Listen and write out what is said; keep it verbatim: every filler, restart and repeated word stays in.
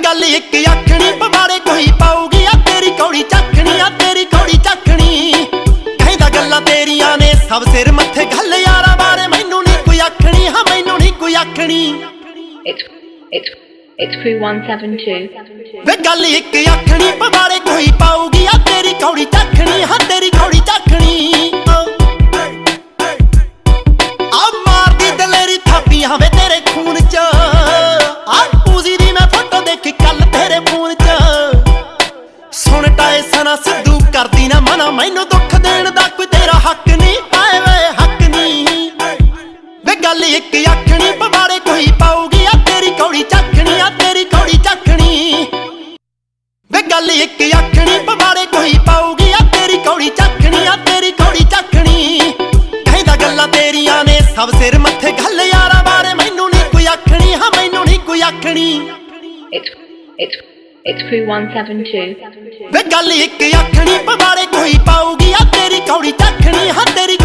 गल एक आखनी पवाड़े कोई पाऊगी आ तेरी कौड़ी चखनी आ तेरी कौड़ी चखनी कहदा गल्लां तेरियां ने सब सिर मत्थे गल यारा बारे मैनू नहीं कोई आखनी हाँ मैनू नहीं कोई आखनी It's it's it's crew one seven two. वे गल एक आखनी पवाड़े कोई पाऊगी आ तेरी कौड़ी चखनी हाँ तेरी कौड़ी चखनी आ मारदी दलेरी थापियां वे तेरे खून च आ पूजी दी मैं फोटो देखी कल तेरे फोन च सुन टाए सना सिद्धू करदी ना मना मैनू दुख देण दा कोई तेरा हक नहीं आए वे हक नहीं वे गल एक आखनी पवाड़े कोई पाऊगी आ तेरी कौड़ी चखनी आ तेरी कौड़ी चखनी वे गल एक आखनी पवाड़े कोई पाऊगी आ तेरी कौड़ी चखनी आ तेरी कौड़ी चखनी कहदा गल्लां तेरियां ने सब सिर मत्थे गल यारा बारे मैनू नहीं कोई आखनी हाँ मैनू नहीं कोई आखनी It's it's it's crew one seven two. वे गल एक आखनी पवाड़े कोई पाऊगी आ तेरी कौड़ी चखनी हाँ तेरी